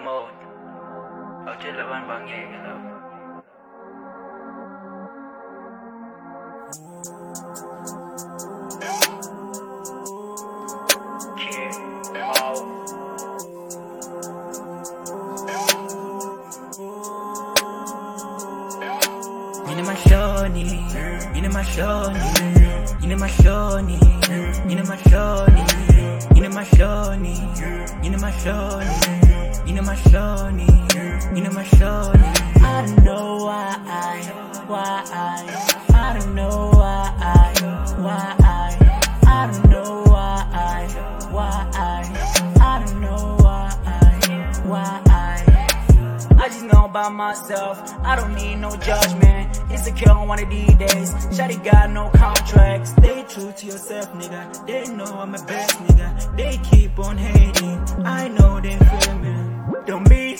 mode. Au trên là ban bằng nhẹ rồi. Yine mashoni, yine mashoni, yine mashoni, yine mashoni, yine mashoni, yine mashoni, yine mashoni, yine mashoni. I don't know why I don't know why I don't know why I don't know why I just know about myself, I don't need no judgment. Insecure on one of these days, shawty got no contract. Stay true to yourself, nigga. They know I'm the best, nigga. They keep on hating, I know they feel me. Don't be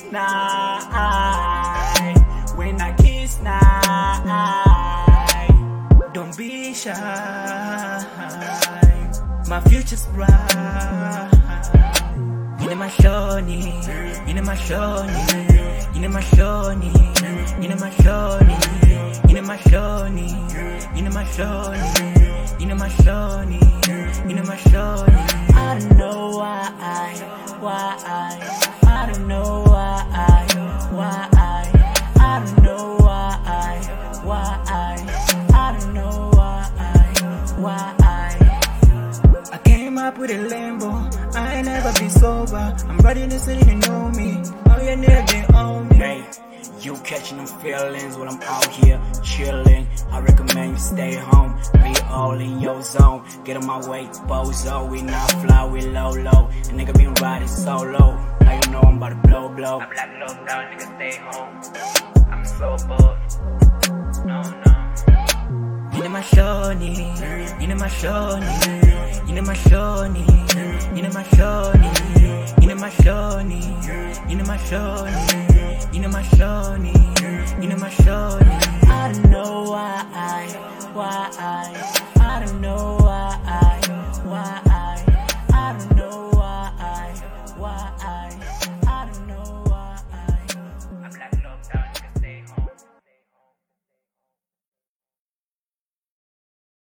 shy when I kiss night. Don't be shy, my future's bright. Yine mashoni, yine mashoni, yine mashoni, yine mashoni, yine mashoni, yine mashoni, yine mashoni, yine mashoni. I don't know why I don't know why I don't know why I don't know why I came up with a Lambo, I ain't never been sober. I'm riding the city, you know me. Oh, you never been on me. Hey, you catching them feelings when I'm out here chilling. I recommend you stay home, be all in your zone. Get on my way, bozo. We not fly, we low. The nigga been riding solo. Now you know I'm about to blow. I'm like lockdown, nigga, stay home. I'm so bored. No. Yine mashoni, yine mashoni, yine mashoni, yine mashoni, yine mashoni, yine mashoni, yine mashoni, yine mashoni.